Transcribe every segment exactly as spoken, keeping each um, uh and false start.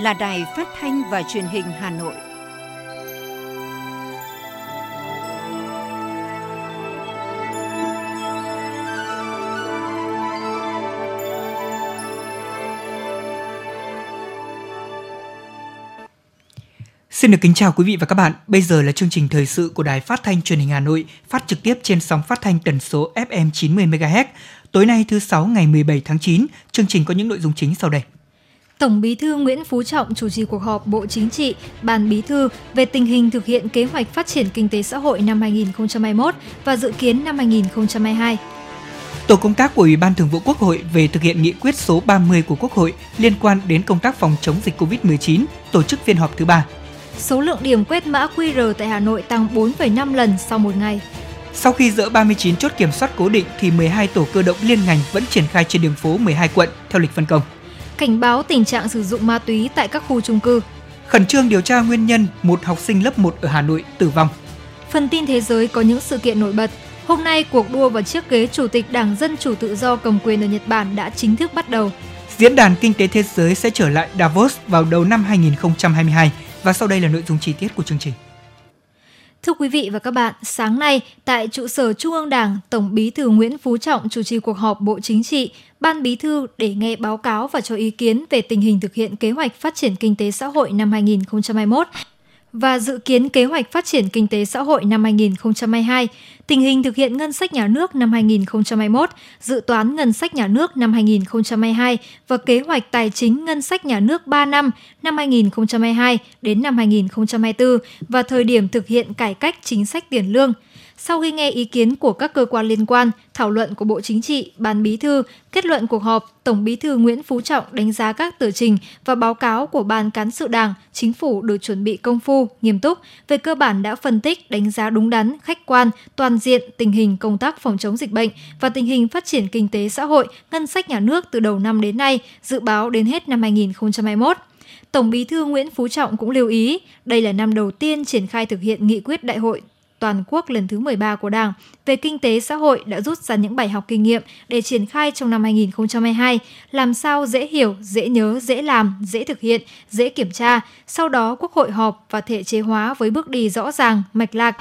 là Đài Phát thanh và Truyền hình Hà Nội. Xin được kính chào quý vị và các bạn. Bây giờ là chương trình thời sự của Đài Phát thanh Truyền hình Hà Nội, phát trực tiếp trên sóng phát thanh tần số ép em chín mươi mê ga héc. Tối nay thứ Sáu ngày mười bảy tháng chín, chương trình có những nội dung chính sau đây. Tổng Bí thư Nguyễn Phú Trọng chủ trì cuộc họp Bộ Chính trị, Ban Bí thư về tình hình thực hiện kế hoạch phát triển kinh tế xã hội năm hai nghìn không trăm hai mươi mốt và dự kiến năm hai nghìn không trăm hai mươi hai. Tổ công tác của Ủy ban Thường vụ Quốc hội về thực hiện nghị quyết số ba mươi của Quốc hội liên quan đến công tác phòng chống dịch covid mười chín tổ chức phiên họp thứ ba. Số lượng điểm quét mã quy rờ tại Hà Nội tăng bốn phẩy năm lần sau một ngày. Sau khi dỡ ba mươi chín chốt kiểm soát cố định thì mười hai tổ cơ động liên ngành vẫn triển khai trên đường phố mười hai quận theo lịch phân công. Cảnh báo tình trạng sử dụng ma túy tại các khu chung cư. Khẩn trương điều tra nguyên nhân một học sinh lớp một ở Hà Nội tử vong. Phần tin thế giới có những sự kiện nổi bật. Hôm nay, cuộc đua vào chiếc ghế Chủ tịch Đảng Dân Chủ Tự Do cầm quyền ở Nhật Bản đã chính thức bắt đầu. Diễn đàn Kinh tế Thế giới sẽ trở lại Davos vào đầu năm hai nghìn không trăm hai mươi hai. Và sau đây là nội dung chi tiết của chương trình. Thưa quý vị và các bạn, sáng nay, tại trụ sở Trung ương Đảng, Tổng Bí thư Nguyễn Phú Trọng chủ trì cuộc họp Bộ Chính trị, Ban Bí thư để nghe báo cáo và cho ý kiến về tình hình thực hiện kế hoạch phát triển kinh tế xã hội năm hai nghìn không trăm hai mươi mốt và dự kiến kế hoạch phát triển kinh tế xã hội năm hai nghìn không trăm hai mươi hai, tình hình thực hiện ngân sách nhà nước năm hai nghìn không trăm hai mươi mốt, dự toán ngân sách nhà nước năm hai nghìn không trăm hai mươi hai và kế hoạch tài chính ngân sách nhà nước ba năm năm hai nghìn không trăm hai mươi hai đến năm hai nghìn không trăm hai mươi tư và thời điểm thực hiện cải cách chính sách tiền lương. Sau khi nghe ý kiến của các cơ quan liên quan, thảo luận của Bộ Chính trị, Ban Bí thư, kết luận cuộc họp, Tổng Bí thư Nguyễn Phú Trọng đánh giá các tờ trình và báo cáo của Ban Cán sự Đảng, Chính phủ được chuẩn bị công phu, nghiêm túc, về cơ bản đã phân tích, đánh giá đúng đắn, khách quan, toàn diện tình hình công tác phòng chống dịch bệnh và tình hình phát triển kinh tế xã hội, ngân sách nhà nước từ đầu năm đến nay, dự báo đến hết năm hai nghìn không trăm hai mươi mốt. Tổng Bí thư Nguyễn Phú Trọng cũng lưu ý, đây là năm đầu tiên triển khai thực hiện nghị quyết Đại hội toàn quốc lần thứ mười ba của Đảng về kinh tế xã hội đã rút ra những bài học kinh nghiệm để triển khai trong năm hai nghìn không trăm hai mươi hai, làm sao dễ hiểu, dễ nhớ, dễ làm, dễ thực hiện, dễ kiểm tra. Sau đó Quốc hội họp và thể chế hóa với bước đi rõ ràng, mạch lạc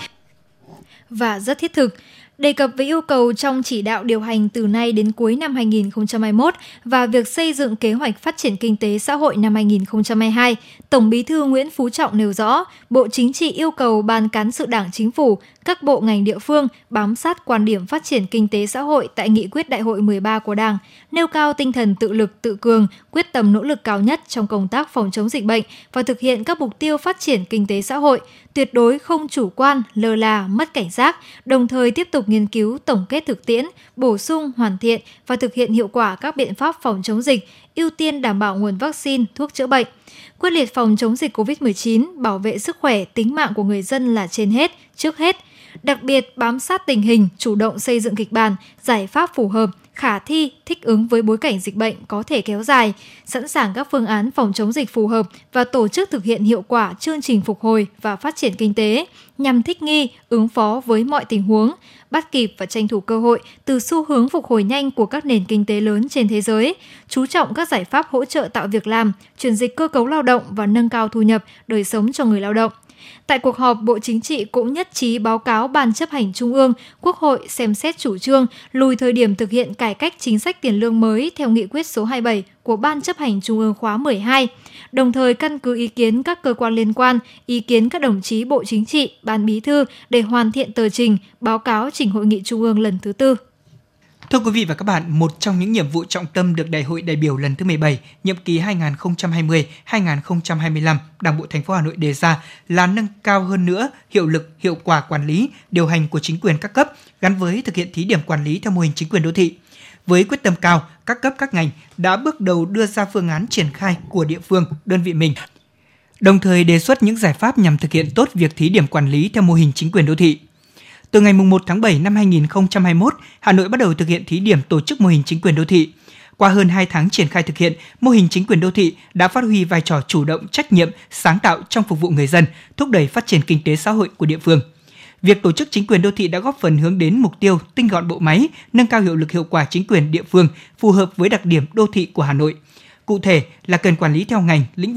và rất thiết thực. Đề cập với yêu cầu trong chỉ đạo điều hành từ nay đến cuối năm hai nghìn không trăm hai mươi mốt và việc xây dựng kế hoạch phát triển kinh tế xã hội năm hai nghìn không trăm hai mươi hai, Tổng Bí thư Nguyễn Phú Trọng nêu rõ, Bộ Chính trị yêu cầu Ban Cán sự Đảng Chính phủ, các bộ ngành địa phương bám sát quan điểm phát triển kinh tế xã hội tại nghị quyết Đại hội mười ba của Đảng, nêu cao tinh thần tự lực tự cường, quyết tâm nỗ lực cao nhất trong công tác phòng chống dịch bệnh và thực hiện các mục tiêu phát triển kinh tế xã hội, tuyệt đối không chủ quan, lơ là, mất cảnh giác, đồng thời tiếp tục nghiên cứu tổng kết thực tiễn, bổ sung, hoàn thiện và thực hiện hiệu quả các biện pháp phòng chống dịch, ưu tiên đảm bảo nguồn vaccine, thuốc chữa bệnh. Quyết liệt phòng chống dịch covid mười chín, bảo vệ sức khỏe, tính mạng của người dân là trên hết, trước hết. Đặc biệt bám sát tình hình, chủ động xây dựng kịch bản, giải pháp phù hợp, khả thi, thích ứng với bối cảnh dịch bệnh có thể kéo dài, sẵn sàng các phương án phòng chống dịch phù hợp và tổ chức thực hiện hiệu quả chương trình phục hồi và phát triển kinh tế nhằm thích nghi, ứng phó với mọi tình huống, bắt kịp và tranh thủ cơ hội từ xu hướng phục hồi nhanh của các nền kinh tế lớn trên thế giới, chú trọng các giải pháp hỗ trợ tạo việc làm, chuyển dịch cơ cấu lao động và nâng cao thu nhập, đời sống cho người lao động. Tại cuộc họp, Bộ Chính trị cũng nhất trí báo cáo Ban chấp hành Trung ương, Quốc hội xem xét chủ trương lùi thời điểm thực hiện cải cách chính sách tiền lương mới theo nghị quyết số hai mươi bảy của Ban chấp hành Trung ương khóa mười hai, đồng thời căn cứ ý kiến các cơ quan liên quan, ý kiến các đồng chí Bộ Chính trị, Ban Bí thư để hoàn thiện tờ trình, báo cáo trình Hội nghị Trung ương lần thứ tư. Thưa quý vị và các bạn, một trong những nhiệm vụ trọng tâm được Đại hội đại biểu lần thứ mười bảy, nhiệm kỳ hai nghìn không trăm hai mươi đến hai nghìn không trăm hai mươi lăm, Đảng bộ thành phố Hà Nội đề ra là nâng cao hơn nữa hiệu lực, hiệu quả quản lý, điều hành của chính quyền các cấp gắn với thực hiện thí điểm quản lý theo mô hình chính quyền đô thị. Với quyết tâm cao, các cấp các ngành đã bước đầu đưa ra phương án triển khai của địa phương, đơn vị mình, đồng thời đề xuất những giải pháp nhằm thực hiện tốt việc thí điểm quản lý theo mô hình chính quyền đô thị. Từ ngày mùng một tháng bảy năm hai nghìn không trăm hai mươi mốt, Hà Nội bắt đầu thực hiện thí điểm tổ chức mô hình chính quyền đô thị. Qua hơn hai tháng triển khai thực hiện, mô hình chính quyền đô thị đã phát huy vai trò chủ động, trách nhiệm, sáng tạo trong phục vụ người dân, thúc đẩy phát triển kinh tế xã hội của địa phương. Việc tổ chức chính quyền đô thị đã góp phần hướng đến mục tiêu tinh gọn bộ máy, nâng cao hiệu lực hiệu quả chính quyền địa phương phù hợp với đặc điểm đô thị của Hà Nội. Cụ thể là cần quản lý theo ngành, lĩnh vực,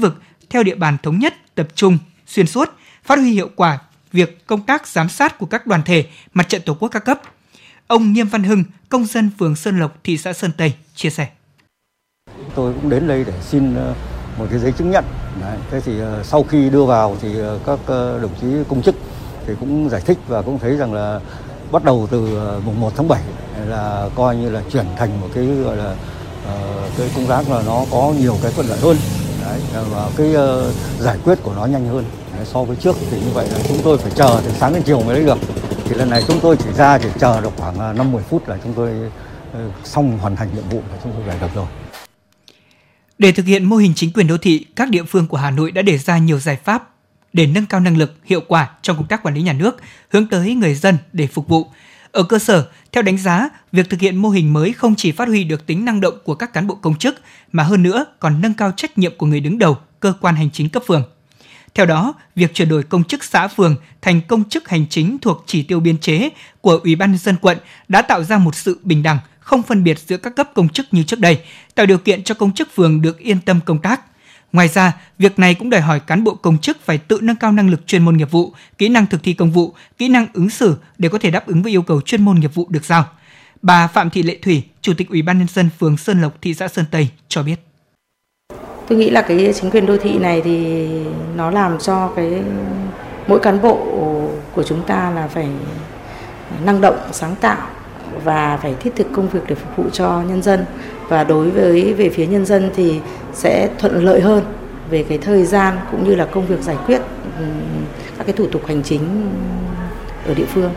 theo địa bàn thống nhất, tập trung, xuyên suốt, phát huy hiệu quả việc công tác giám sát của các đoàn thể, mặt trận tổ quốc các cấp. Ông Nghiêm Văn Hưng, công dân phường Sơn Lộc, thị xã Sơn Tây chia sẻ. Tôi cũng đến đây để xin một cái giấy chứng nhận. Đấy, thế thì sau khi đưa vào thì các đồng chí công chức thì cũng giải thích và cũng thấy rằng là bắt đầu từ mùng một tháng bảy là coi như là chuyển thành một cái gọi là uh, cái công tác là nó có nhiều cái thuận lợi hơn. Đấy, và cái uh, giải quyết của nó nhanh hơn. Đấy, so với trước thì như vậy là chúng tôi phải chờ từ sáng đến chiều mới lấy được. Thì lần này chúng tôi chỉ ra chỉ chờ được khoảng năm đến mười phút là chúng tôi uh, xong hoàn thành nhiệm vụ và chúng tôi về được rồi. Để thực hiện mô hình chính quyền đô thị, các địa phương của Hà Nội đã đề ra nhiều giải pháp để nâng cao năng lực, hiệu quả trong công tác quản lý nhà nước, hướng tới người dân để phục vụ. Ở cơ sở, theo đánh giá, việc thực hiện mô hình mới không chỉ phát huy được tính năng động của các cán bộ công chức, mà hơn nữa còn nâng cao trách nhiệm của người đứng đầu, cơ quan hành chính cấp phường. Theo đó, việc chuyển đổi công chức xã phường thành công chức hành chính thuộc chỉ tiêu biên chế của Ủy ban nhân dân quận đã tạo ra một sự bình đẳng, không phân biệt giữa các cấp công chức như trước đây, tạo điều kiện cho công chức phường được yên tâm công tác. Ngoài ra, việc này cũng đòi hỏi cán bộ công chức phải tự nâng cao năng lực chuyên môn nghiệp vụ, kỹ năng thực thi công vụ, kỹ năng ứng xử để có thể đáp ứng với yêu cầu chuyên môn nghiệp vụ được giao. Bà Phạm Thị Lệ Thủy, Chủ tịch Ủy ban nhân dân phường Sơn Lộc, thị xã Sơn Tây cho biết. Tôi nghĩ là cái chính quyền đô thị này thì nó làm cho cái mỗi cán bộ của chúng ta là phải năng động, sáng tạo và phải thiết thực công việc để phục vụ cho nhân dân. Và đối với về phía nhân dân thì sẽ thuận lợi hơn về cái thời gian cũng như là công việc giải quyết các cái thủ tục hành chính ở địa phương.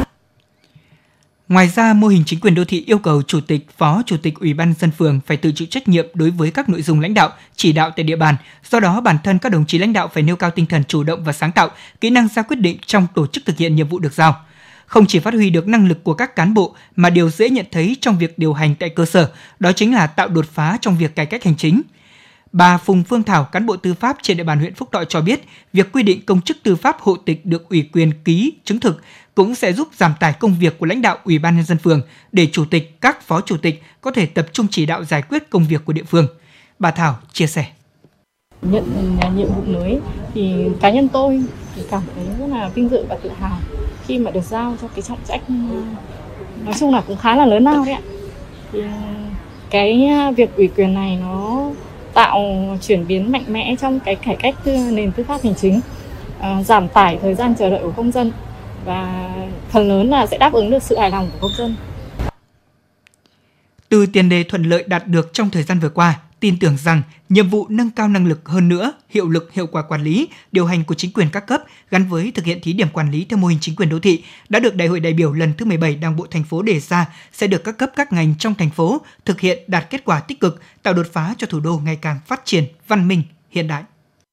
Ngoài ra, mô hình chính quyền đô thị yêu cầu chủ tịch, phó chủ tịch Ủy ban nhân dân phường phải tự chịu trách nhiệm đối với các nội dung lãnh đạo, chỉ đạo tại địa bàn. Do đó, bản thân các đồng chí lãnh đạo phải nêu cao tinh thần chủ động và sáng tạo, kỹ năng ra quyết định trong tổ chức thực hiện nhiệm vụ được giao. Không chỉ phát huy được năng lực của các cán bộ mà điều dễ nhận thấy trong việc điều hành tại cơ sở, đó chính là tạo đột phá trong việc cải cách hành chính. Bà Phùng Phương Thảo, cán bộ tư pháp trên địa bàn huyện Phúc Thọ cho biết, việc quy định công chức tư pháp hộ tịch được ủy quyền ký chứng thực cũng sẽ giúp giảm tải công việc của lãnh đạo Ủy ban nhân dân phường để chủ tịch, các phó chủ tịch có thể tập trung chỉ đạo giải quyết công việc của địa phương. Bà Thảo chia sẻ. Nhận nhiệm vụ mới thì cá nhân tôi thì cảm thấy rất là vinh dự và tự hào khi mà được giao cho cái trọng trách nói chung là cũng khá là lớn lao đấy ạ. Thì cái việc ủy quyền này nó tạo chuyển biến mạnh mẽ trong cái cải cách nền tư pháp hành chính, giảm tải thời gian chờ đợi của công dân và phần lớn là sẽ đáp ứng được sự hài lòng của công dân. Từ tiền đề thuận lợi đạt được trong thời gian vừa qua, tin tưởng rằng nhiệm vụ nâng cao năng lực hơn nữa, hiệu lực, hiệu quả quản lý, điều hành của chính quyền các cấp gắn với thực hiện thí điểm quản lý theo mô hình chính quyền đô thị đã được Đại hội đại biểu lần thứ mười bảy Đảng bộ thành phố đề ra sẽ được các cấp các ngành trong thành phố thực hiện đạt kết quả tích cực, tạo đột phá cho thủ đô ngày càng phát triển, văn minh, hiện đại.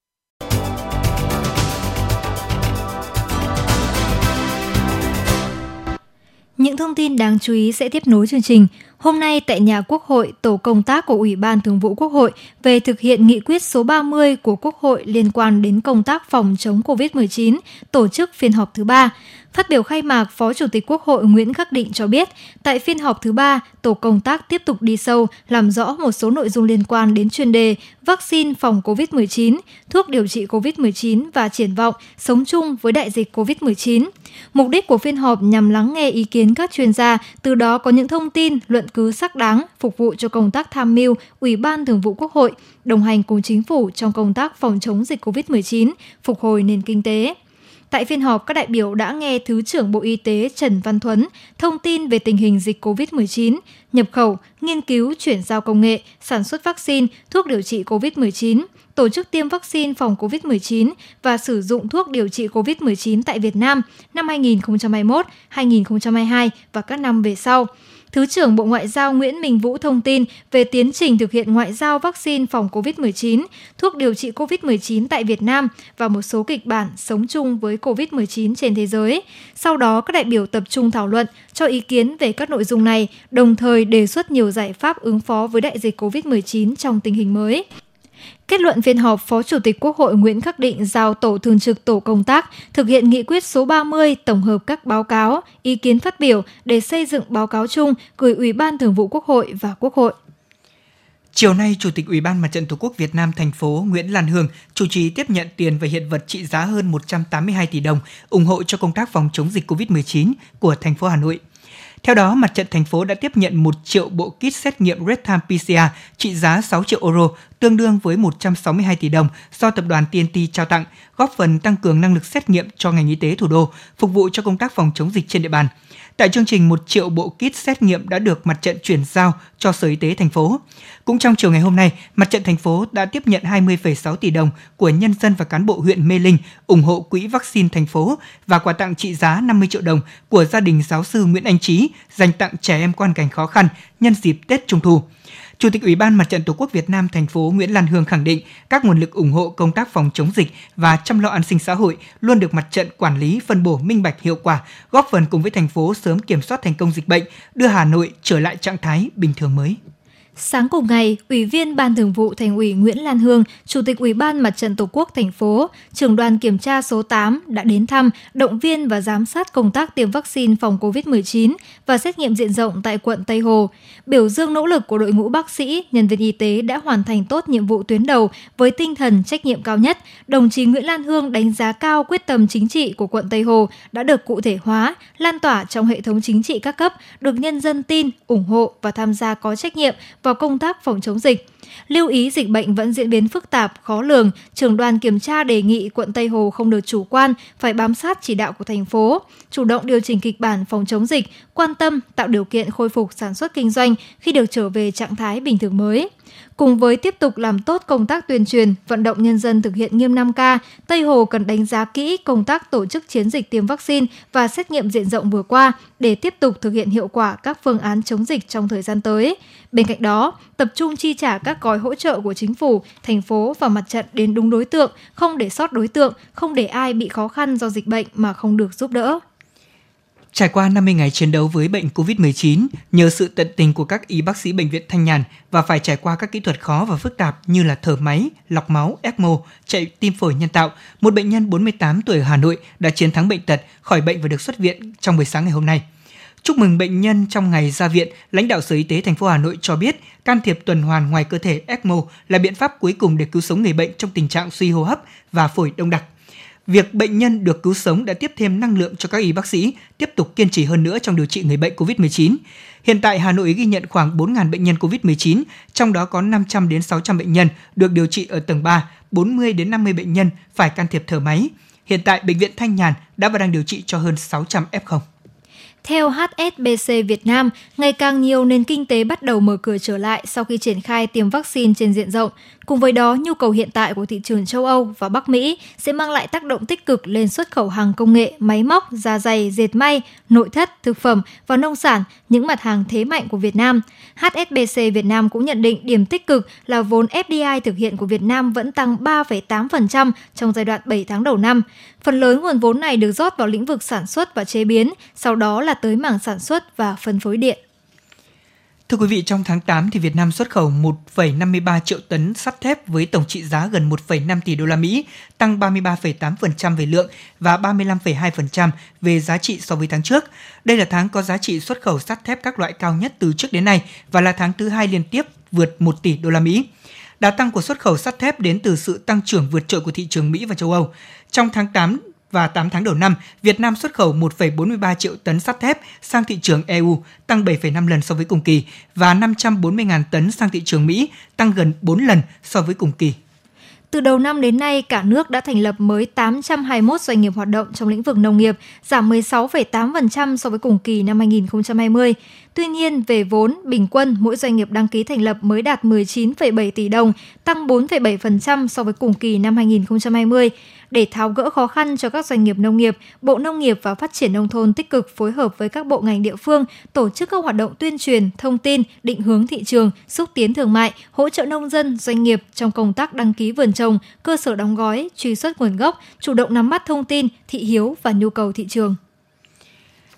Những thông tin đáng chú ý sẽ tiếp nối chương trình. Hôm nay tại nhà Quốc hội, tổ công tác của Ủy ban Thường vụ Quốc hội về thực hiện nghị quyết số ba mươi của Quốc hội liên quan đến công tác phòng chống covid mười chín tổ chức phiên họp thứ ba. Phát biểu khai mạc, Phó Chủ tịch Quốc hội Nguyễn Khắc Định cho biết, tại phiên họp thứ ba, tổ công tác tiếp tục đi sâu, làm rõ một số nội dung liên quan đến chuyên đề vaccine phòng covid mười chín, thuốc điều trị covid mười chín và triển vọng sống chung với đại dịch covid mười chín. Mục đích của phiên họp nhằm lắng nghe ý kiến các chuyên gia, từ đó có những thông tin, luận cứ xác đáng phục vụ cho công tác tham mưu Ủy ban Thường vụ Quốc hội, đồng hành cùng Chính phủ trong công tác phòng chống dịch covid mười chín, phục hồi nền kinh tế. Tại phiên họp, các đại biểu đã nghe Thứ trưởng Bộ Y tế Trần Văn Thuấn thông tin về tình hình dịch covid mười chín, nhập khẩu, nghiên cứu, chuyển giao công nghệ, sản xuất vaccine, thuốc điều trị covid mười chín, tổ chức tiêm vaccine phòng covid mười chín và sử dụng thuốc điều trị covid mười chín tại Việt Nam năm hai nghìn không trăm hai mươi mốt, hai nghìn không trăm hai mươi hai và các năm về sau. Thứ trưởng Bộ Ngoại giao Nguyễn Minh Vũ thông tin về tiến trình thực hiện ngoại giao vaccine phòng covid mười chín, thuốc điều trị covid mười chín tại Việt Nam và một số kịch bản sống chung với covid mười chín trên thế giới. Sau đó, các đại biểu tập trung thảo luận, cho ý kiến về các nội dung này, đồng thời đề xuất nhiều giải pháp ứng phó với đại dịch covid mười chín trong tình hình mới. Kết luận phiên họp, Phó Chủ tịch Quốc hội Nguyễn Khắc Định giao Tổ thường trực Tổ công tác thực hiện nghị quyết số ba mươi, tổng hợp các báo cáo, ý kiến phát biểu để xây dựng báo cáo chung gửi Ủy ban Thường vụ Quốc hội và Quốc hội. Chiều nay, Chủ tịch Ủy ban Mặt trận Tổ quốc Việt Nam thành phố Nguyễn Lan Hương chủ trì tiếp nhận tiền và hiện vật trị giá hơn một trăm tám mươi hai tỷ đồng ủng hộ cho công tác phòng chống dịch covid mười chín của thành phố Hà Nội. Theo đó, Mặt trận thành phố đã tiếp nhận một triệu bộ kit xét nghiệm real-time pê xê rờ trị giá sáu triệu euro, tương đương với một trăm sáu mươi hai tỷ đồng do tập đoàn tê en tê trao tặng, góp phần tăng cường năng lực xét nghiệm cho ngành y tế thủ đô, phục vụ cho công tác phòng chống dịch trên địa bàn. Tại chương trình, một triệu bộ kit xét nghiệm đã được Mặt trận chuyển giao cho Sở Y tế thành phố. Cũng trong chiều ngày hôm nay, Mặt trận thành phố đã tiếp nhận hai mươi phẩy sáu tỷ đồng của nhân dân và cán bộ huyện Mê Linh ủng hộ quỹ vaccine thành phố và quà tặng trị giá năm mươi triệu đồng của gia đình giáo sư Nguyễn Anh Trí dành tặng trẻ em có hoàn cảnh khó khăn nhân dịp Tết Trung thu. Chủ tịch Ủy ban Mặt trận Tổ quốc Việt Nam thành phố Nguyễn Lan Hương khẳng định các nguồn lực ủng hộ công tác phòng chống dịch và chăm lo an sinh xã hội luôn được mặt trận quản lý, phân bổ minh bạch hiệu quả, góp phần cùng với thành phố sớm kiểm soát thành công dịch bệnh, đưa Hà Nội trở lại trạng thái bình thường mới. Sáng cùng ngày, Ủy viên Ban Thường vụ Thành ủy Nguyễn Lan Hương, Chủ tịch Ủy ban Mặt trận Tổ quốc thành phố, trưởng đoàn kiểm tra số tám đã đến thăm, động viên và giám sát công tác tiêm vaccine phòng covid mười chín và xét nghiệm diện rộng tại quận Tây Hồ, biểu dương nỗ lực của đội ngũ bác sĩ, nhân viên y tế đã hoàn thành tốt nhiệm vụ tuyến đầu với tinh thần trách nhiệm cao nhất. Đồng chí Nguyễn Lan Hương đánh giá cao quyết tâm chính trị của quận Tây Hồ đã được cụ thể hóa, lan tỏa trong hệ thống chính trị các cấp, được nhân dân tin, ủng hộ và tham gia có trách nhiệm vào công tác phòng chống dịch. Lưu ý dịch bệnh vẫn diễn biến phức tạp, khó lường, trưởng đoàn kiểm tra đề nghị quận Tây Hồ không được chủ quan, phải bám sát chỉ đạo của thành phố, chủ động điều chỉnh kịch bản phòng chống dịch, quan tâm tạo điều kiện khôi phục sản xuất kinh doanh khi được trở về trạng thái bình thường mới. Cùng với tiếp tục làm tốt công tác tuyên truyền, vận động nhân dân thực hiện nghiêm năm K, Tây Hồ cần đánh giá kỹ công tác tổ chức chiến dịch tiêm vaccine và xét nghiệm diện rộng vừa qua để tiếp tục thực hiện hiệu quả các phương án chống dịch trong thời gian tới. Bên cạnh đó, tập trung chi trả các gói hỗ trợ của chính phủ, thành phố và mặt trận đến đúng đối tượng, không để sót đối tượng, không để ai bị khó khăn do dịch bệnh mà không được giúp đỡ. Trải qua năm mươi ngày chiến đấu với bệnh covid mười chín, nhờ sự tận tình của các y bác sĩ Bệnh viện Thanh Nhàn và phải trải qua các kỹ thuật khó và phức tạp như là thở máy, lọc máu, ECMO, chạy tim phổi nhân tạo, một bệnh nhân bốn mươi tám tuổi ở Hà Nội đã chiến thắng bệnh tật, khỏi bệnh và được xuất viện trong buổi sáng ngày hôm nay. Chúc mừng bệnh nhân trong ngày ra viện, lãnh đạo Sở Y tế thành phố Hà Nội cho biết can thiệp tuần hoàn ngoài cơ thể ECMO là biện pháp cuối cùng để cứu sống người bệnh trong tình trạng suy hô hấp và phổi đông đặc. Việc bệnh nhân được cứu sống đã tiếp thêm năng lượng cho các y bác sĩ tiếp tục kiên trì hơn nữa trong điều trị người bệnh covid mười chín. Hiện tại Hà Nội ghi nhận khoảng bốn nghìn bệnh nhân covid mười chín, trong đó có năm trăm đến sáu trăm bệnh nhân được điều trị ở tầng ba, bốn mươi đến năm mươi bệnh nhân phải can thiệp thở máy. Hiện tại Bệnh viện Thanh Nhàn đã và đang điều trị cho hơn sáu trăm ép không. Theo hát ét bê xê Việt Nam, ngày càng nhiều nền kinh tế bắt đầu mở cửa trở lại sau khi triển khai tiêm vaccine trên diện rộng. Cùng với đó, nhu cầu hiện tại của thị trường châu Âu và Bắc Mỹ sẽ mang lại tác động tích cực lên xuất khẩu hàng công nghệ, máy móc, da giày, dệt may, nội thất, thực phẩm và nông sản, những mặt hàng thế mạnh của Việt Nam. hát ét bê xê Việt Nam cũng nhận định điểm tích cực là vốn ép đê i thực hiện của Việt Nam vẫn tăng ba phẩy tám phần trăm trong giai đoạn bảy tháng đầu năm. Phần lớn nguồn vốn này được rót vào lĩnh vực sản xuất và chế biến, sau đó là tới mảng sản xuất và phân phối điện. Thưa quý vị, trong tháng tám thì Việt Nam xuất khẩu một phẩy năm mươi ba triệu tấn sắt thép với tổng trị giá gần một phẩy năm tỷ đô la Mỹ, tăng ba mươi ba phẩy tám phần trăm về lượng và ba mươi lăm phẩy hai phần trăm về giá trị so với tháng trước. Đây là tháng có giá trị xuất khẩu sắt thép các loại cao nhất từ trước đến nay và là tháng thứ hai liên tiếp vượt một tỷ đô la Mỹ. Đà tăng của xuất khẩu sắt thép đến từ sự tăng trưởng vượt trội của thị trường Mỹ và châu Âu. Trong tháng tám và tám tháng đầu năm, Việt Nam xuất khẩu một phẩy bốn mươi ba triệu tấn sắt thép sang thị trường e u, tăng bảy phẩy năm lần so với cùng kỳ, và năm trăm bốn mươi nghìn tấn sang thị trường Mỹ, tăng gần bốn lần so với cùng kỳ. Từ đầu năm đến nay, cả nước đã thành lập mới tám trăm hai mươi mốt doanh nghiệp hoạt động trong lĩnh vực nông nghiệp, giảm mười sáu phẩy tám phần trăm so với cùng kỳ năm hai nghìn không trăm hai mươi. Tuy nhiên, về vốn, bình quân mỗi doanh nghiệp đăng ký thành lập mới đạt mười chín phẩy bảy tỷ đồng, tăng bốn phẩy bảy phần trăm so với cùng kỳ năm hai nghìn không trăm hai mươi. Để tháo gỡ khó khăn cho các doanh nghiệp nông nghiệp, Bộ Nông nghiệp và Phát triển Nông thôn tích cực phối hợp với các bộ ngành địa phương tổ chức các hoạt động tuyên truyền, thông tin, định hướng thị trường, xúc tiến thương mại, hỗ trợ nông dân, doanh nghiệp trong công tác đăng ký vườn trồng, cơ sở đóng gói, truy xuất nguồn gốc, chủ động nắm bắt thông tin, thị hiếu và nhu cầu thị trường.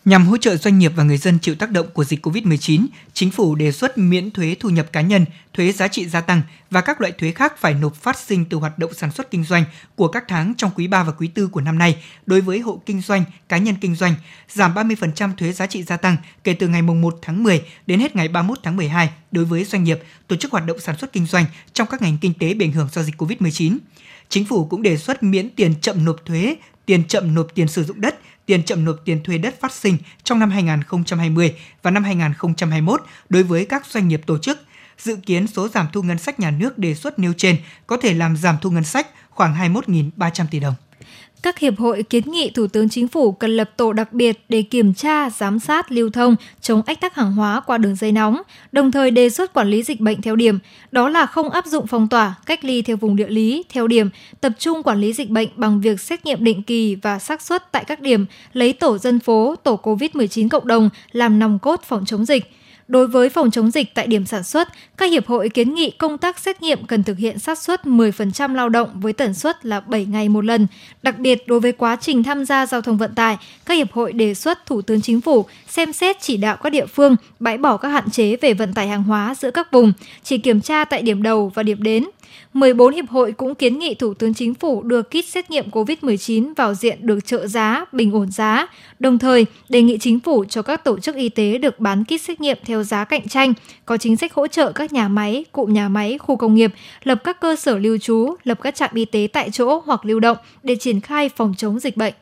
Nhằm hỗ trợ doanh nghiệp và người dân chịu tác động của dịch covid mười chín, Chính phủ đề xuất miễn thuế thu nhập cá nhân, thuế giá trị gia tăng và các loại thuế khác phải nộp phát sinh từ hoạt động sản xuất kinh doanh của các tháng trong quý ba và quý tư của năm nay đối với hộ kinh doanh, cá nhân kinh doanh, giảm ba mươi phần trăm thuế giá trị gia tăng kể từ ngày mùng một tháng mười đến hết ngày ba mươi mốt tháng mười hai đối với doanh nghiệp, tổ chức hoạt động sản xuất kinh doanh trong các ngành kinh tế bị ảnh hưởng do dịch covid mười chín. Chính phủ cũng đề xuất miễn tiền chậm nộp thuế, tiền chậm nộp tiền sử dụng đất, tiền chậm nộp tiền thuê đất phát sinh trong năm hai nghìn không trăm hai mươi và năm hai nghìn không trăm hai mươi mốt đối với các doanh nghiệp tổ chức. Dự kiến số giảm thu ngân sách nhà nước đề xuất nêu trên có thể làm giảm thu ngân sách khoảng hai mươi mốt nghìn ba trăm tỷ đồng. Các hiệp hội kiến nghị Thủ tướng Chính phủ cần lập tổ đặc biệt để kiểm tra, giám sát, lưu thông, chống ách tắc hàng hóa qua đường dây nóng, đồng thời đề xuất quản lý dịch bệnh theo điểm, đó là không áp dụng phong tỏa, cách ly theo vùng địa lý, theo điểm, tập trung quản lý dịch bệnh bằng việc xét nghiệm định kỳ và xác suất tại các điểm, lấy tổ dân phố, tổ covid mười chín cộng đồng làm nòng cốt phòng chống dịch. Đối với phòng chống dịch tại điểm sản xuất, các hiệp hội kiến nghị công tác xét nghiệm cần thực hiện xác suất mười phần trăm lao động với tần suất là bảy ngày một lần. Đặc biệt, đối với quá trình tham gia giao thông vận tải, các hiệp hội đề xuất Thủ tướng Chính phủ xem xét chỉ đạo các địa phương bãi bỏ các hạn chế về vận tải hàng hóa giữa các vùng, chỉ kiểm tra tại điểm đầu và điểm đến. mười bốn hiệp hội cũng kiến nghị Thủ tướng Chính phủ đưa kit xét nghiệm covid mười chín vào diện được trợ giá, bình ổn giá, đồng thời đề nghị Chính phủ cho các tổ chức y tế được bán kit xét nghiệm theo giá cạnh tranh, có chính sách hỗ trợ các nhà máy, cụm nhà máy, khu công nghiệp, lập các cơ sở lưu trú, lập các trạm y tế tại chỗ hoặc lưu động để triển khai phòng chống dịch bệnh.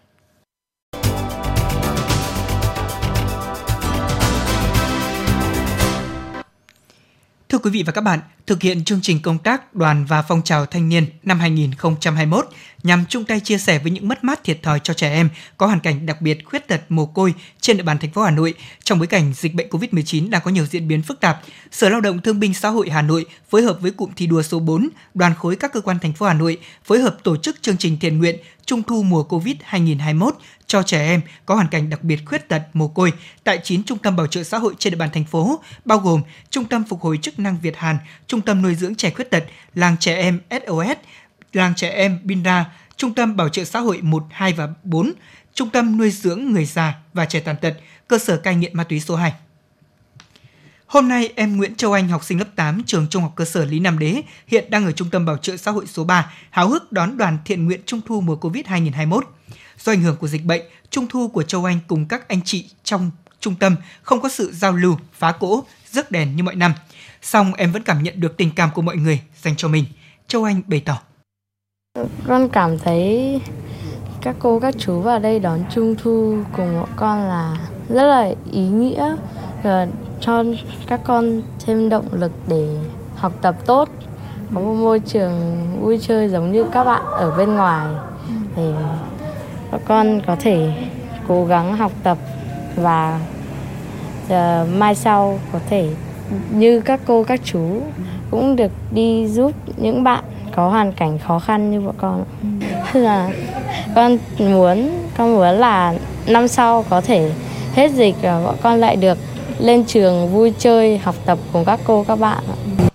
Thưa quý vị và các bạn, thực hiện chương trình công tác đoàn và phong trào thanh niên năm hai nghìn không trăm hai mươi mốt nhằm chung tay chia sẻ với những mất mát thiệt thòi cho trẻ em có hoàn cảnh đặc biệt khuyết tật mồ côi trên địa bàn thành phố Hà Nội trong bối cảnh dịch bệnh covid mười chín đang có nhiều diễn biến phức tạp, Sở Lao động Thương binh Xã hội Hà Nội phối hợp với cụm thi đua số bốn, đoàn khối các cơ quan thành phố Hà Nội phối hợp tổ chức chương trình thiện nguyện Trung thu mùa Covid hai nghìn không trăm hai mươi mốt cho trẻ em có hoàn cảnh đặc biệt khuyết tật mồ côi tại chín trung tâm bảo trợ xã hội trên địa bàn thành phố, bao gồm Trung tâm Phục hồi chức năng Việt Hàn, Trung tâm nuôi dưỡng trẻ khuyết tật, Làng trẻ em ét o ét, Làng trẻ em Binra, Trung tâm bảo trợ xã hội một, hai và bốn, Trung tâm nuôi dưỡng người già và trẻ tàn tật, cơ sở cai nghiện ma túy số hai. Hôm nay, em Nguyễn Châu Anh, học sinh lớp tám, trường Trung học cơ sở Lý Nam Đế, hiện đang ở Trung tâm bảo trợ xã hội số ba, háo hức đón đoàn thiện nguyện Trung thu mùa Covid hai nghìn không trăm hai mươi mốt. Do ảnh hưởng của dịch bệnh, Trung thu của Châu Anh cùng các anh chị trong trung tâm không có sự giao lưu, phá cỗ, rước đèn như mọi năm. Song em vẫn cảm nhận được tình cảm của mọi người dành cho mình. Châu Anh bày tỏ. Con cảm thấy các cô, các chú vào đây đón Trung thu cùng bọn con là rất là ý nghĩa và cho các con thêm động lực để học tập tốt, có một môi trường vui chơi giống như các bạn ở bên ngoài để các con có thể cố gắng học tập và uh, mai sau có thể như các cô, các chú cũng được đi giúp những bạn có hoàn cảnh khó khăn như bọn con. Là con muốn con muốn là năm sau có thể hết dịch và bọn con lại được lên trường vui chơi, học tập cùng các cô, các bạn.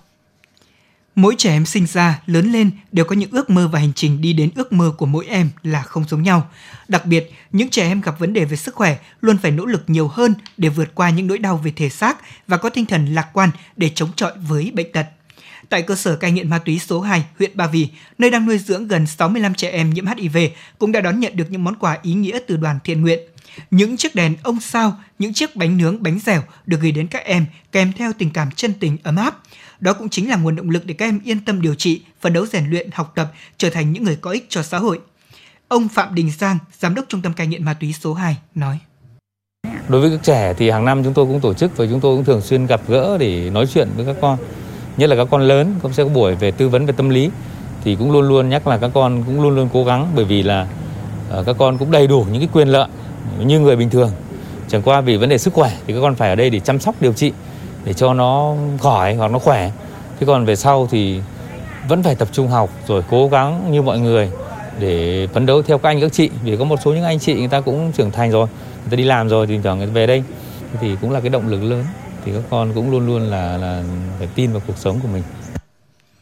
Mỗi trẻ em sinh ra, lớn lên đều có những ước mơ và hành trình đi đến ước mơ của mỗi em là không giống nhau. Đặc biệt, những trẻ em gặp vấn đề về sức khỏe luôn phải nỗ lực nhiều hơn để vượt qua những nỗi đau về thể xác và có tinh thần lạc quan để chống chọi với bệnh tật. Tại cơ sở cai nghiện ma túy số hai, huyện Ba Vì, nơi đang nuôi dưỡng gần sáu mươi lăm trẻ em nhiễm hát i vê, cũng đã đón nhận được những món quà ý nghĩa từ đoàn thiện nguyện. Những chiếc đèn ông sao, những chiếc bánh nướng, bánh dẻo được gửi đến các em kèm theo tình cảm chân tình ấm áp. Đó cũng chính là nguồn động lực để các em yên tâm điều trị, phấn đấu rèn luyện, học tập, trở thành những người có ích cho xã hội. Ông Phạm Đình Giang, Giám đốc Trung tâm cai nghiện ma túy số hai, nói. Đối với các trẻ thì hàng năm chúng tôi cũng tổ chức và chúng tôi cũng thường xuyên gặp gỡ để nói chuyện với các con. Nhất là các con lớn cũng sẽ có buổi về tư vấn về tâm lý, thì cũng luôn luôn nhắc là các con cũng luôn luôn cố gắng, bởi vì là uh, các con cũng đầy đủ những cái quyền lợi như người bình thường. Chẳng qua vì vấn đề sức khỏe thì các con phải ở đây để chăm sóc điều trị để cho nó khỏi hoặc nó khỏe. Thế còn về sau thì vẫn phải tập trung học rồi cố gắng như mọi người để phấn đấu theo các anh các chị, vì có một số những anh chị người ta cũng trưởng thành rồi, người ta đi làm rồi thì chẳng về đây thì cũng là cái động lực lớn. Thì các con cũng luôn luôn là, là phải tin vào cuộc sống của mình.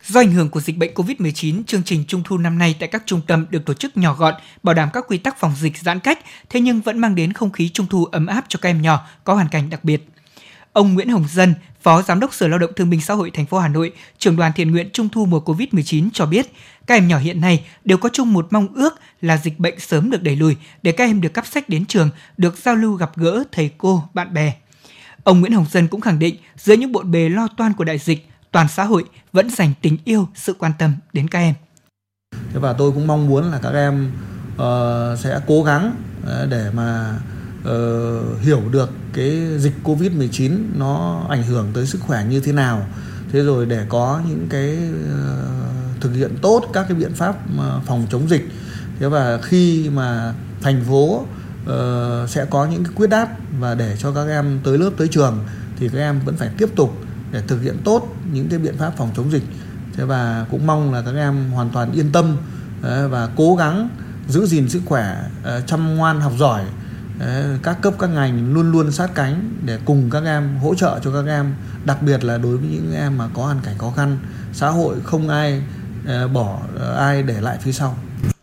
Do ảnh hưởng của dịch bệnh covid mười chín, chương trình Trung thu năm nay tại các trung tâm được tổ chức nhỏ gọn, bảo đảm các quy tắc phòng dịch giãn cách, thế nhưng vẫn mang đến không khí Trung thu ấm áp cho các em nhỏ có hoàn cảnh đặc biệt. Ông Nguyễn Hồng Dân, Phó Giám đốc Sở Lao động Thương binh Xã hội thành phố Hà Nội, trưởng đoàn thiện nguyện Trung thu mùa covid mười chín cho biết, các em nhỏ hiện nay đều có chung một mong ước là dịch bệnh sớm được đẩy lùi để các em được cắp sách đến trường, được giao lưu gặp gỡ thầy cô, bạn bè. Ông Nguyễn Hồng Dân cũng khẳng định, giữa những bộn bề lo toan của đại dịch, toàn xã hội vẫn dành tình yêu, sự quan tâm đến các em. Và tôi cũng mong muốn là các em uh, sẽ cố gắng uh, để mà uh, hiểu được cái dịch covid mười chín nó ảnh hưởng tới sức khỏe như thế nào. Thế rồi để có những cái uh, thực hiện tốt các cái biện pháp uh, phòng chống dịch. Thế và khi mà thành phố uh, sẽ có những cái quyết đáp và để cho các em tới lớp tới trường thì các em vẫn phải tiếp tục để thực hiện tốt những cái biện pháp phòng chống dịch. Thế và cũng mong là các em hoàn toàn yên tâm và cố gắng giữ gìn sức khỏe, chăm ngoan học giỏi. Các cấp các ngành luôn luôn sát cánh để cùng các em hỗ trợ cho các em, đặc biệt là đối với những em mà có hoàn cảnh khó khăn, xã hội không ai bỏ ai để lại phía sau.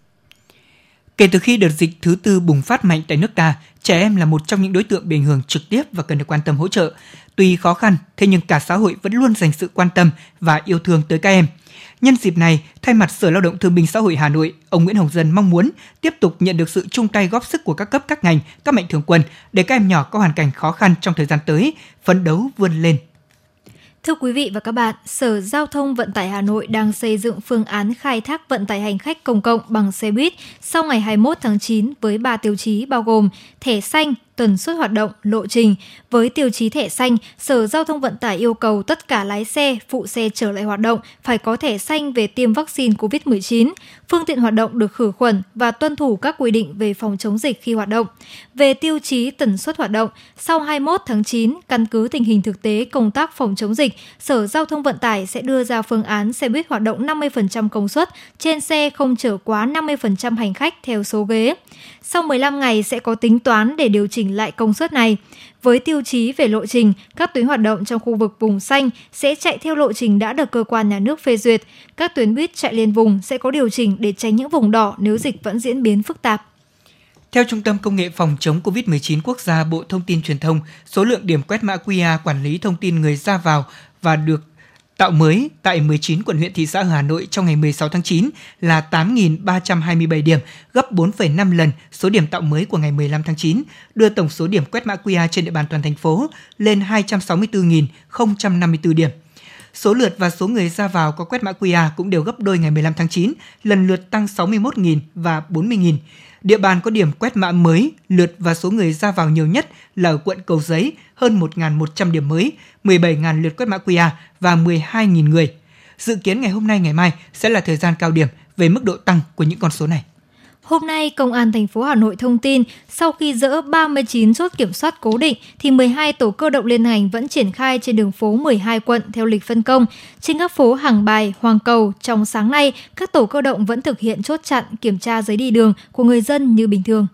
Kể từ khi đợt dịch thứ tư bùng phát mạnh tại nước ta, trẻ em là một trong những đối tượng bị ảnh hưởng trực tiếp và cần được quan tâm hỗ trợ. Tuy khó khăn, thế nhưng cả xã hội vẫn luôn dành sự quan tâm và yêu thương tới các em. Nhân dịp này, thay mặt Sở Lao động Thương binh Xã hội Hà Nội, ông Nguyễn Hồng Dân mong muốn tiếp tục nhận được sự chung tay góp sức của các cấp các ngành, các mạnh thường quân để các em nhỏ có hoàn cảnh khó khăn trong thời gian tới phấn đấu vươn lên. Thưa quý vị và các bạn, Sở Giao thông Vận tải Hà Nội đang xây dựng phương án khai thác vận tải hành khách công cộng bằng xe buýt sau ngày hai mươi mốt tháng chín với ba tiêu chí bao gồm thẻ xanh, tần suất hoạt động, lộ trình. Với tiêu chí thẻ xanh, Sở Giao thông Vận tải yêu cầu tất cả lái xe, phụ xe trở lại hoạt động phải có thẻ xanh về tiêm vaccine covid mười chín, phương tiện hoạt động được khử khuẩn và tuân thủ các quy định về phòng chống dịch khi hoạt động. Về tiêu chí tần suất hoạt động, sau hai mươi mốt tháng chín, căn cứ tình hình thực tế công tác phòng chống dịch, Sở Giao thông Vận tải sẽ đưa ra phương án xe buýt hoạt động năm mươi phần trăm công suất, trên xe không chở quá năm mươi phần trăm hành khách theo số ghế. Sau mười lăm ngày sẽ có tính toán để điều chỉnh lại công suất này. Với tiêu chí về lộ trình, các tuyến hoạt động trong khu vực vùng xanh sẽ chạy theo lộ trình đã được cơ quan nhà nước phê duyệt. Các tuyến buýt chạy liên vùng sẽ có điều chỉnh để tránh những vùng đỏ nếu dịch vẫn diễn biến phức tạp. Theo Trung tâm Công nghệ Phòng chống covid mười chín Quốc gia, Bộ Thông tin Truyền thông, số lượng điểm quét mã quy rờ quản lý thông tin người ra vào và được tạo mới tại mười chín quận huyện thị xã ở Hà Nội trong ngày mười sáu tháng chín là tám nghìn ba trăm hai mươi bảy điểm, gấp bốn phẩy năm lần số điểm tạo mới của ngày mười lăm tháng chín, đưa tổng số điểm quét mã quy rờ trên địa bàn toàn thành phố lên hai trăm sáu mươi tư nghìn không trăm năm mươi tư điểm. Số lượt và số người ra vào có quét mã quy rờ cũng đều gấp đôi ngày mười lăm tháng chín, lần lượt tăng sáu mươi mốt nghìn và bốn mươi nghìn. Địa bàn có điểm quét mã mới, lượt và số người ra vào nhiều nhất là ở quận Cầu Giấy, hơn một nghìn một trăm điểm mới, mười bảy nghìn lượt quét mã quy rờ và mười hai nghìn người. Dự kiến ngày hôm nay ngày mai sẽ là thời gian cao điểm về mức độ tăng của những con số này. Hôm nay, Công an thành phố Hà Nội thông tin, sau khi dỡ ba mươi chín chốt kiểm soát cố định, thì mười hai tổ cơ động liên ngành vẫn triển khai trên đường phố mười hai quận theo lịch phân công. Trên các phố Hàng Bài, Hoàng Cầu, trong sáng nay, các tổ cơ động vẫn thực hiện chốt chặn, kiểm tra giấy đi đường của người dân như bình thường.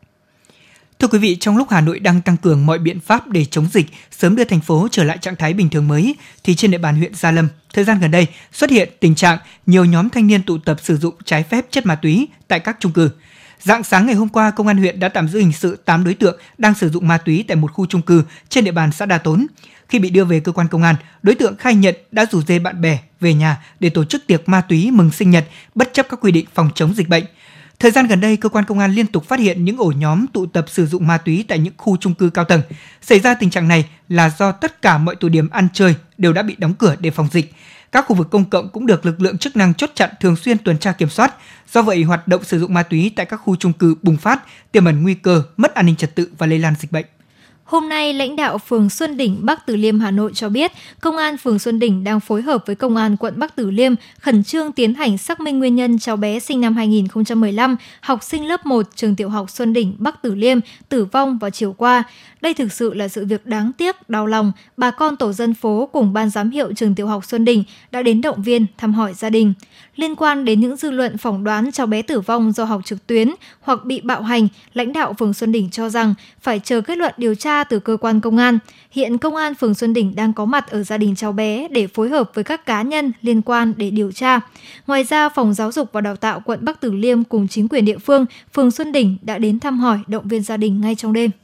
Thưa quý vị, trong lúc Hà Nội đang tăng cường mọi biện pháp để chống dịch, sớm đưa thành phố trở lại trạng thái bình thường mới, thì trên địa bàn huyện Gia Lâm, thời gian gần đây xuất hiện tình trạng nhiều nhóm thanh niên tụ tập sử dụng trái phép chất ma túy tại các chung cư. Rạng sáng ngày hôm qua, Công an huyện đã tạm giữ hình sự tám đối tượng đang sử dụng ma túy tại một khu chung cư trên địa bàn xã Đa Tốn. Khi bị đưa về cơ quan công an, đối tượng khai nhận đã rủ rê bạn bè về nhà để tổ chức tiệc ma túy mừng sinh nhật, bất chấp các quy định phòng chống dịch bệnh. Thời gian gần đây, cơ quan công an liên tục phát hiện những ổ nhóm tụ tập sử dụng ma túy tại những khu chung cư cao tầng. Xảy ra tình trạng này là do tất cả mọi tụ điểm ăn chơi đều đã bị đóng cửa để phòng dịch. Các khu vực công cộng cũng được lực lượng chức năng chốt chặn thường xuyên tuần tra kiểm soát. Do vậy, hoạt động sử dụng ma túy tại các khu chung cư bùng phát, tiềm ẩn nguy cơ mất an ninh trật tự và lây lan dịch bệnh. Hôm nay, lãnh đạo phường Xuân Đỉnh, Bắc Từ Liêm, Hà Nội cho biết, Công an phường Xuân Đỉnh đang phối hợp với Công an quận Bắc Từ Liêm khẩn trương tiến hành xác minh nguyên nhân cháu bé sinh năm hai nghìn không trăm mười lăm, học sinh lớp một trường tiểu học Xuân Đỉnh, Bắc Từ Liêm tử vong vào chiều qua. Đây thực sự là sự việc đáng tiếc, đau lòng. Bà con tổ dân phố cùng ban giám hiệu trường tiểu học Xuân Đỉnh đã đến động viên, thăm hỏi gia đình. Liên quan đến những dư luận phỏng đoán cháu bé tử vong do học trực tuyến hoặc bị bạo hành, lãnh đạo phường Xuân Đỉnh cho rằng phải chờ kết luận điều tra tra từ cơ quan công an. Hiện Công an phường Xuân Đỉnh đang có mặt ở gia đình cháu bé để phối hợp với các cá nhân liên quan để điều tra. Ngoài ra, Phòng Giáo dục và Đào tạo quận Bắc Từ Liêm cùng chính quyền địa phương, phường Xuân Đỉnh đã đến thăm hỏi, động viên gia đình ngay trong đêm.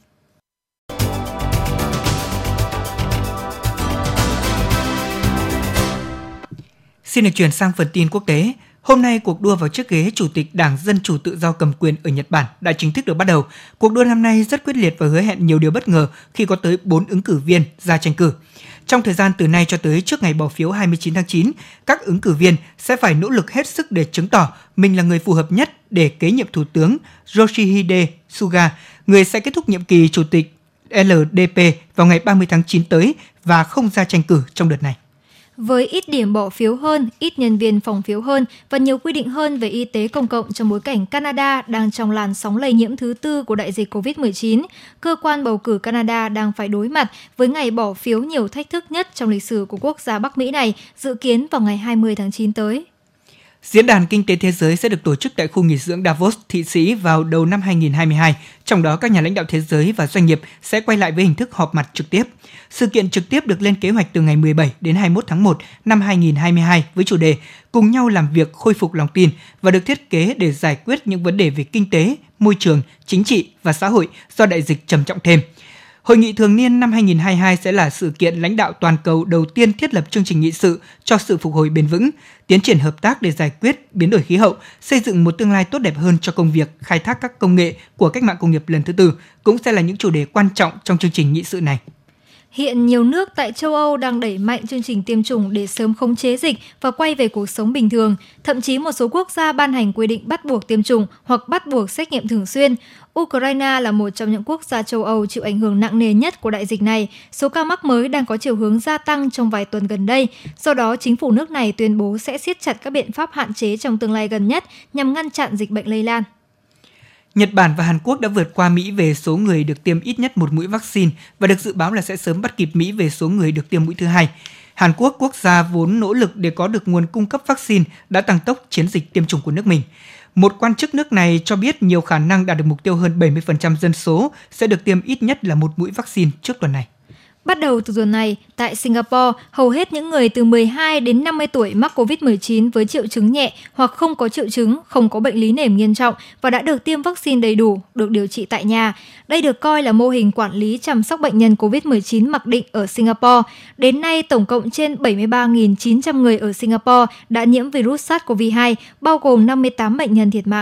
Xin được chuyển sang phần tin quốc tế. Hôm nay, cuộc đua vào chiếc ghế Chủ tịch Đảng Dân Chủ Tự do cầm quyền ở Nhật Bản đã chính thức được bắt đầu. Cuộc đua năm nay rất quyết liệt và hứa hẹn nhiều điều bất ngờ khi có tới bốn ứng cử viên ra tranh cử. Trong thời gian từ nay cho tới trước ngày bỏ phiếu hai mươi chín tháng chín, các ứng cử viên sẽ phải nỗ lực hết sức để chứng tỏ mình là người phù hợp nhất để kế nhiệm Thủ tướng Yoshihide Suga, người sẽ kết thúc nhiệm kỳ Chủ tịch lờ đê pê vào ngày ba mươi tháng chín tới và không ra tranh cử trong đợt này. Với ít điểm bỏ phiếu hơn, ít nhân viên phòng phiếu hơn và nhiều quy định hơn về y tế công cộng trong bối cảnh Canada đang trong làn sóng lây nhiễm thứ tư của đại dịch covid mười chín, cơ quan bầu cử Canada đang phải đối mặt với ngày bỏ phiếu nhiều thách thức nhất trong lịch sử của quốc gia Bắc Mỹ này, dự kiến vào ngày hai mươi tháng chín tới. Diễn đàn Kinh tế Thế giới sẽ được tổ chức tại khu nghỉ dưỡng Davos, Thụy Sĩ vào đầu năm hai không hai hai. Trong đó, các nhà lãnh đạo thế giới và doanh nghiệp sẽ quay lại với hình thức họp mặt trực tiếp. Sự kiện trực tiếp được lên kế hoạch từ ngày mười bảy đến hai mươi mốt tháng một năm hai không hai hai với chủ đề Cùng nhau làm việc khôi phục lòng tin và được thiết kế để giải quyết những vấn đề về kinh tế, môi trường, chính trị và xã hội do đại dịch trầm trọng thêm. Hội nghị thường niên năm hai không hai hai sẽ là sự kiện lãnh đạo toàn cầu đầu tiên thiết lập chương trình nghị sự cho sự phục hồi bền vững, tiến triển hợp tác để giải quyết biến đổi khí hậu, xây dựng một tương lai tốt đẹp hơn cho công việc khai thác các công nghệ của cách mạng công nghiệp lần thứ tư, cũng sẽ là những chủ đề quan trọng trong chương trình nghị sự này. Hiện nhiều nước tại châu Âu đang đẩy mạnh chương trình tiêm chủng để sớm khống chế dịch và quay về cuộc sống bình thường. Thậm chí một số quốc gia ban hành quy định bắt buộc tiêm chủng hoặc bắt buộc xét nghiệm thường xuyên. Ukraine là một trong những quốc gia châu Âu chịu ảnh hưởng nặng nề nhất của đại dịch này. Số ca mắc mới đang có chiều hướng gia tăng trong vài tuần gần đây. Do đó, chính phủ nước này tuyên bố sẽ siết chặt các biện pháp hạn chế trong tương lai gần nhất nhằm ngăn chặn dịch bệnh lây lan. Nhật Bản và Hàn Quốc đã vượt qua Mỹ về số người được tiêm ít nhất một mũi vaccine và được dự báo là sẽ sớm bắt kịp Mỹ về số người được tiêm mũi thứ hai. Hàn Quốc, quốc gia vốn nỗ lực để có được nguồn cung cấp vaccine, đã tăng tốc chiến dịch tiêm chủng của nước mình. Một quan chức nước này cho biết nhiều khả năng đạt được mục tiêu hơn bảy mươi phần trăm dân số sẽ được tiêm ít nhất là một mũi vaccine trước tuần này. Bắt đầu từ tuần này, tại Singapore, hầu hết những người từ mười hai đến năm mươi tuổi mắc covid mười chín với triệu chứng nhẹ hoặc không có triệu chứng, không có bệnh lý nền nghiêm trọng và đã được tiêm vaccine đầy đủ, được điều trị tại nhà. Đây được coi là mô hình quản lý chăm sóc bệnh nhân covid mười chín mặc định ở Singapore. Đến nay, tổng cộng trên bảy mươi ba nghìn chín trăm người ở Singapore đã nhiễm virus SARS-xê o vê hai, bao gồm năm mươi tám bệnh nhân thiệt mạng.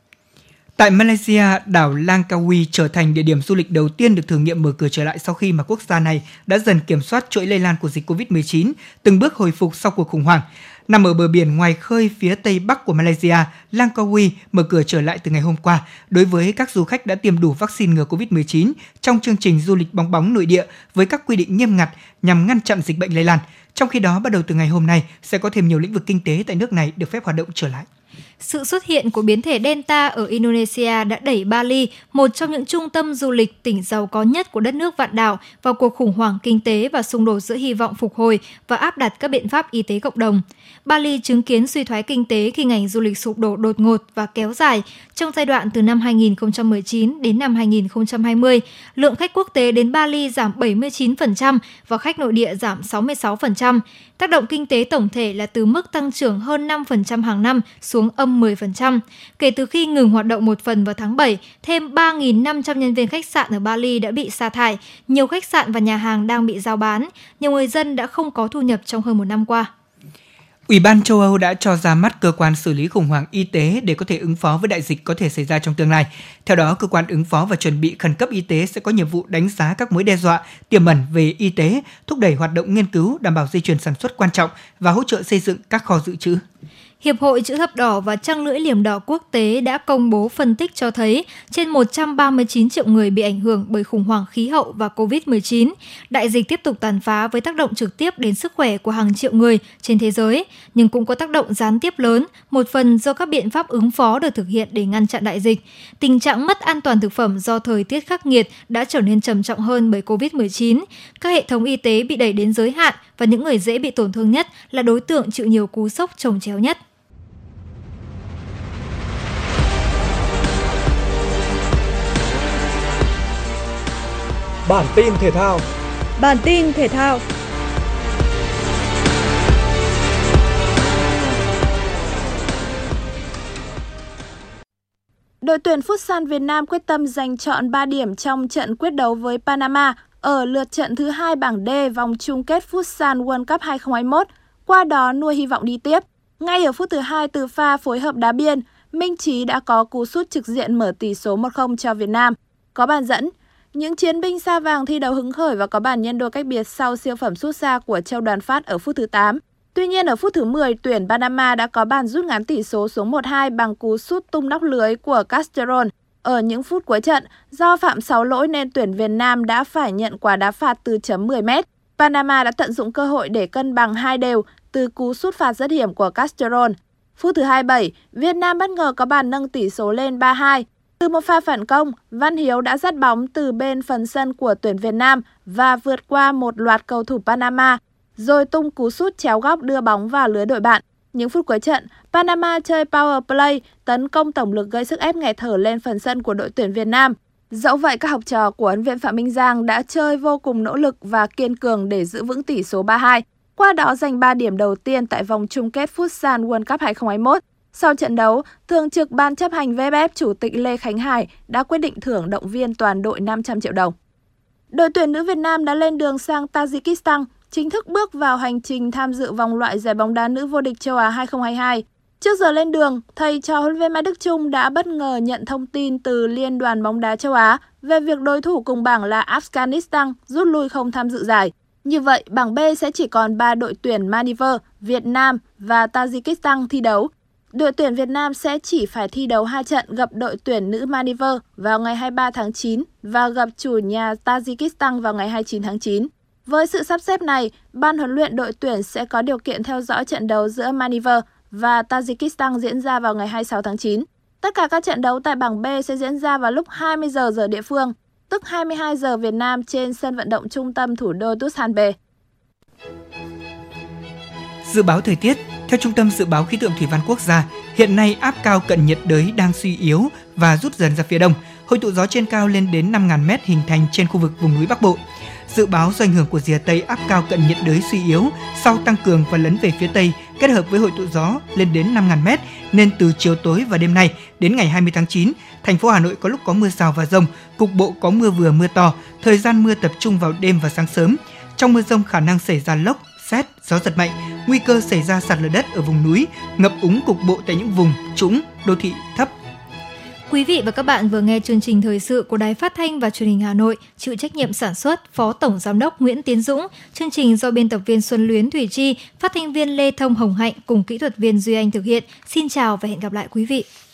Tại Malaysia, đảo Langkawi trở thành địa điểm du lịch đầu tiên được thử nghiệm mở cửa trở lại sau khi mà quốc gia này đã dần kiểm soát chuỗi lây lan của dịch covid mười chín, từng bước hồi phục sau cuộc khủng hoảng. Nằm ở bờ biển ngoài khơi phía tây bắc của Malaysia, Langkawi mở cửa trở lại từ ngày hôm qua đối với các du khách đã tiêm đủ vaccine ngừa covid mười chín trong chương trình du lịch bong bóng nội địa với các quy định nghiêm ngặt nhằm ngăn chặn dịch bệnh lây lan. Trong khi đó, bắt đầu từ ngày hôm nay, sẽ có thêm nhiều lĩnh vực kinh tế tại nước này được phép hoạt động trở lại. Sự xuất hiện của biến thể Delta ở Indonesia đã đẩy Bali, một trong những trung tâm du lịch tỉnh giàu có nhất của đất nước vạn đảo, vào cuộc khủng hoảng kinh tế và xung đột giữa hy vọng phục hồi và áp đặt các biện pháp y tế cộng đồng. Bali chứng kiến suy thoái kinh tế khi ngành du lịch sụp đổ đột ngột và kéo dài. Trong giai đoạn từ năm hai nghìn không trăm mười chín đến năm hai nghìn không trăm hai mươi, lượng khách quốc tế đến Bali giảm bảy mươi chín phần trăm và khách nội địa giảm sáu mươi sáu phần trăm. Tác động kinh tế tổng thể là từ mức tăng trưởng hơn năm phần trăm hàng năm xuống âm mười phần trăm. Kể từ khi ngừng hoạt động một phần vào tháng bảy, thêm ba nghìn năm trăm nhân viên khách sạn ở Bali đã bị sa thải. Nhiều khách sạn và nhà hàng đang bị rao bán. Nhiều người dân đã không có thu nhập trong hơn một năm qua. Ủy ban châu Âu đã cho ra mắt cơ quan xử lý khủng hoảng y tế để có thể ứng phó với đại dịch có thể xảy ra trong tương lai. Theo đó, cơ quan ứng phó và chuẩn bị khẩn cấp y tế sẽ có nhiệm vụ đánh giá các mối đe dọa tiềm ẩn về y tế, thúc đẩy hoạt động nghiên cứu, đảm bảo dây chuyền sản xuất quan trọng và hỗ trợ xây dựng các kho dự trữ. Hiệp hội Chữ thập đỏ và Trăng lưỡi liềm đỏ quốc tế đã công bố phân tích cho thấy trên một trăm ba mươi chín triệu người bị ảnh hưởng bởi khủng hoảng khí hậu và covid mười chín. Đại dịch tiếp tục tàn phá với tác động trực tiếp đến sức khỏe của hàng triệu người trên thế giới, nhưng cũng có tác động gián tiếp lớn, một phần do các biện pháp ứng phó được thực hiện để ngăn chặn đại dịch. Tình trạng mất an toàn thực phẩm do thời tiết khắc nghiệt đã trở nên trầm trọng hơn bởi covid mười chín. Các hệ thống y tế bị đẩy đến giới hạn và những người dễ bị tổn thương nhất là đối tượng chịu nhiều cú sốc chồng chéo nhất. Bản tin thể thao. Bản tin thể thao. Đội tuyển Futsal Việt Nam quyết tâm giành trọn ba điểm trong trận quyết đấu với Panama ở lượt trận thứ hai bảng D vòng chung kết Futsal World Cup hai không hai mốt, qua đó nuôi hy vọng đi tiếp. Ngay ở phút thứ hai từ pha phối hợp đá biên, Minh Trí đã có cú sút trực diện mở tỷ số một không cho Việt Nam. Có bàn dẫn, những chiến binh sao vàng thi đấu hứng khởi và có bàn nhân đôi cách biệt sau siêu phẩm sút xa của Châu Đoàn Phát ở phút thứ tám. Tuy nhiên ở phút thứ mười, tuyển Panama đã có bàn rút ngắn tỷ số xuống một hai bằng cú sút tung nóc lưới của Castellón. Ở những phút cuối trận, do phạm sáu lỗi nên tuyển Việt Nam đã phải nhận quả đá phạt từ chấm mười mét. Panama đã tận dụng cơ hội để cân bằng hai đều từ cú sút phạt rất hiểm của Castellón. Phút thứ hai mươi bảy, Việt Nam bất ngờ có bàn nâng tỷ số lên ba hai. Từ một pha phản công, Văn Hiếu đã dắt bóng từ bên phần sân của tuyển Việt Nam và vượt qua một loạt cầu thủ Panama, rồi tung cú sút chéo góc đưa bóng vào lưới đội bạn. Những phút cuối trận, Panama chơi power play, tấn công tổng lực gây sức ép nghẹt thở lên phần sân của đội tuyển Việt Nam. Dẫu vậy, các học trò của huấn luyện viên Phạm Minh Giang đã chơi vô cùng nỗ lực và kiên cường để giữ vững tỷ số ba hai, qua đó giành ba điểm đầu tiên tại vòng chung kết Futsal World Cup hai không hai mốt. Sau trận đấu, Thường trực Ban chấp hành vê ép ép Chủ tịch Lê Khánh Hải đã quyết định thưởng động viên toàn đội năm trăm triệu đồng. Đội tuyển nữ Việt Nam đã lên đường sang Tajikistan, chính thức bước vào hành trình tham dự vòng loại giải bóng đá nữ vô địch châu Á hai không hai hai. Trước giờ lên đường, thầy trò huấn luyện viên Mai Đức Chung đã bất ngờ nhận thông tin từ Liên đoàn bóng đá châu Á về việc đối thủ cùng bảng là Afghanistan rút lui không tham dự giải. Như vậy, bảng B sẽ chỉ còn ba đội tuyển Maldives, Việt Nam và Tajikistan thi đấu. Đội tuyển Việt Nam sẽ chỉ phải thi đấu hai trận gặp đội tuyển nữ Maldives vào ngày hai mươi ba tháng chín và gặp chủ nhà Tajikistan vào ngày hai mươi chín tháng chín. Với sự sắp xếp này, ban huấn luyện đội tuyển sẽ có điều kiện theo dõi trận đấu giữa Maldives và Tajikistan diễn ra vào ngày hai mươi sáu tháng chín. Tất cả các trận đấu tại bảng B sẽ diễn ra vào lúc hai mươi giờ giờ địa phương, tức hai mươi hai giờ Việt Nam trên sân vận động trung tâm thủ đô Dushanbe. Dự báo thời tiết. Theo Trung tâm Dự báo Khí tượng Thủy văn Quốc gia, hiện nay áp cao cận nhiệt đới đang suy yếu và rút dần ra phía đông. Hội tụ gió trên cao lên đến năm nghìn mét hình thành trên khu vực vùng núi Bắc Bộ. Dự báo do ảnh hưởng của rìa Tây áp cao cận nhiệt đới suy yếu, sau tăng cường và lấn về phía Tây kết hợp với hội tụ gió lên đến năm nghìn mét, nên từ chiều tối và đêm nay đến ngày hai mươi tháng chín, thành phố Hà Nội có lúc có mưa rào và dông, cục bộ có mưa vừa mưa to, thời gian mưa tập trung vào đêm và sáng sớm. Trong mưa dông khả năng xảy ra lốc, sét, gió giật mạnh, nguy cơ xảy ra sạt lở đất ở vùng núi, ngập úng cục bộ tại những vùng trũng, đô thị thấp. Quý vị và các bạn vừa nghe chương trình thời sự của Đài Phát thanh và Truyền hình Hà Nội, chịu trách nhiệm sản xuất Phó Tổng Giám đốc Nguyễn Tiến Dũng, chương trình do biên tập viên Xuân Luyến Thủy Chi, phát thanh viên Lê Thông Hồng Hạnh cùng kỹ thuật viên Duy Anh thực hiện. Xin chào và hẹn gặp lại quý vị.